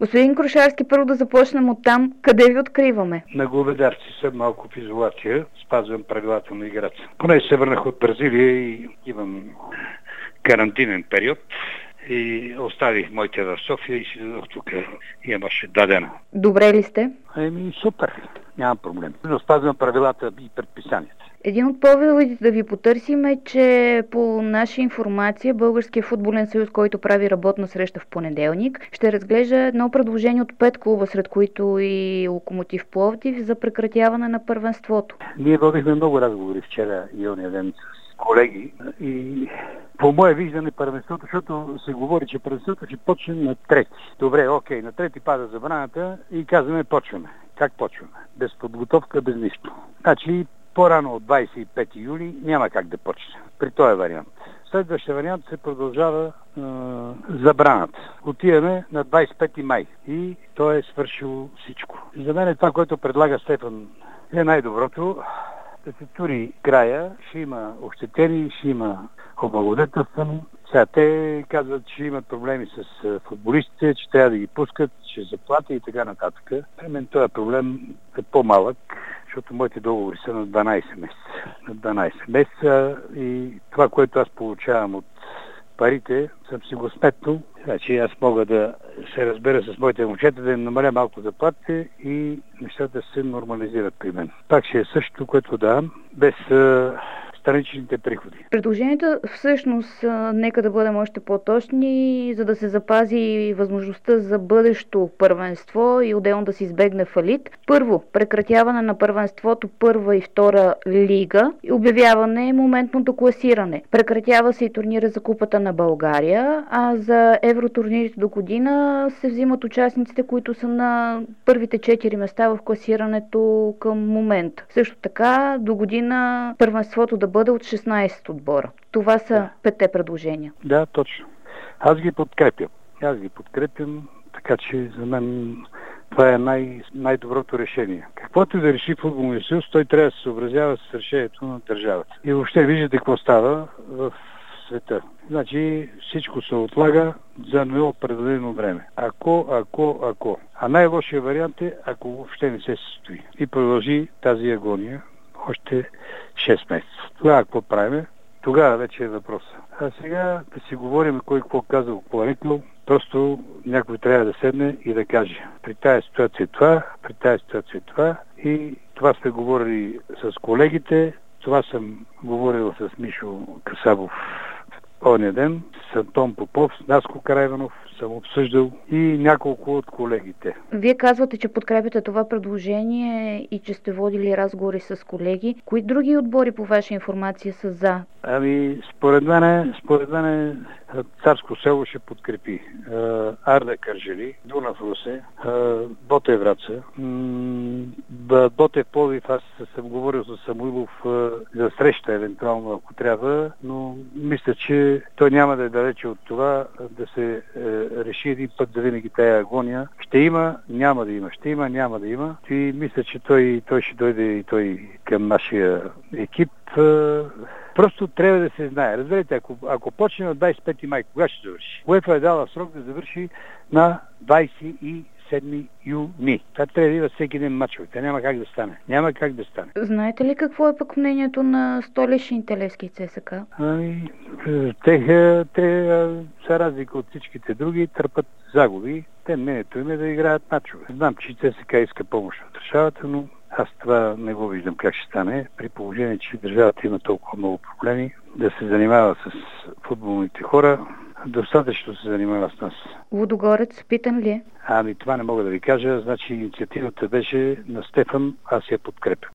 Господин Крушарски, първо да започнем от там. Къде ви откриваме? На Говедарци съм малко в изолация. Спазвам правилата на играта. Поне се върнах от Бразилия и имам карантинен период. И оставих моите в София и си дадох тук. Имам още 2 дена. Добре ли сте? Супер. Няма проблем. Но спазвам правилата и предписанията. Един от поводите да ви потърсим е, че по наша информация Българския футболен съюз, който прави работна среща в понеделник, ще разглежда едно предложение от 5 клуба, сред които и Локомотив Пловдив, за прекратяване на първенството. Ние водихме много разговори вчера и ония ден с колеги и по мое виждане първенството, защото се говори, че първенството ще почне на 3. Добре, окей, на 3 пада забраната и казваме почваме. Как почваме? Без подготовка, без нищо. Значи по-рано от 25 юли няма как да почне. При този вариант. Следващия вариант се продължава забраната. Отиваме на 25 май и то е свършило всичко. За мен това, което предлага Стефан, е най-доброто. Да се тури края, ще има ощетени, ще има облагодетелствани. Сега те казват, че имат проблеми с футболистите, че трябва да ги пускат, че заплати и така нататък. При мен този проблем е по-малък, защото моите договори са на 12 месеца. На 12 месеца и това, което аз получавам от парите, съм си го сметнал. Значи аз мога да се разбера с моите момчета, да им намаля малко заплатите и нещата се нормализират при мен. Пак ще е същото, което давам, без страничните приходи. Предложението всъщност, нека да бъдем още по-точни, за да се запази възможността за бъдещо първенство и отделно да се избегне фалит. Първо, прекратяване на първенството първа и втора лига и обявяване моментното класиране. Прекратява се и турнира за Купата на България, а за евротурнирите до година се взимат участниците, които са на първите 4 места в класирането към момента. Също така, до година първенството да бъде от 16 отбора. Това са 5 предложения. Да, точно. Аз ги подкрепям, така че за мен това е най-доброто решение. Каквото и да реши футболния съюз, той трябва да се съобразява с решението на държавата. И въобще виждате какво става в света. Значи всичко се отлага за неопределено време. Ако. А най-лошия вариант е, ако въобще не се състои. И продължи тази агония още 6 месеца. Тогава какво правим? Тогава вече е въпроса. А сега да си говорим кой какво казал, какво е рекал, просто някой трябва да седне и да каже. При тази ситуация това, при тази ситуация това. И това сме говорили с колегите, това съм говорил с Мишо Касабов ония ден, с Антон Попов, с Наско Карайванов съм обсъждал и няколко от колегите. Вие казвате, че подкрепяте това предложение и че сте водили разговори с колеги. Кои други отбори по ваша информация са за? Според мен Царско село ще подкрепи. Арда Кърджали, Дунав Русе, Ботев Враца, Ботев Пловдив. Аз съм говорил с Самуилов за среща, евентуално, ако трябва, но мисля, че той няма да е далече от това да се реши един път за винаги тая агония. Ще има, няма да има. Ще има, няма да има. И мисля, че той ще дойде и той към нашия екип. Просто трябва да се знае. Разберете, ако почне на 25 май, кога ще завърши? УЕФА е дала срок да завърши на 27 юни. Това трябва да има всеки ден мачовете. Няма как да стане. Знаете ли какво е пък мнението на Столичните Левски и ЦСК? Те са разлика от всичките други, търпат загуби. Те мнението им е да играят мачове. Знам, че ЦСК иска помощ от държавата, но аз това не го виждам как ще стане, при положение, че държавата има толкова много проблеми да се занимава с футболните хора. Достатъчно се занимава с нас. Лудогорец, питан ли е? Това не мога да ви кажа. Значи инициативата беше на Стефан, аз я подкрепям.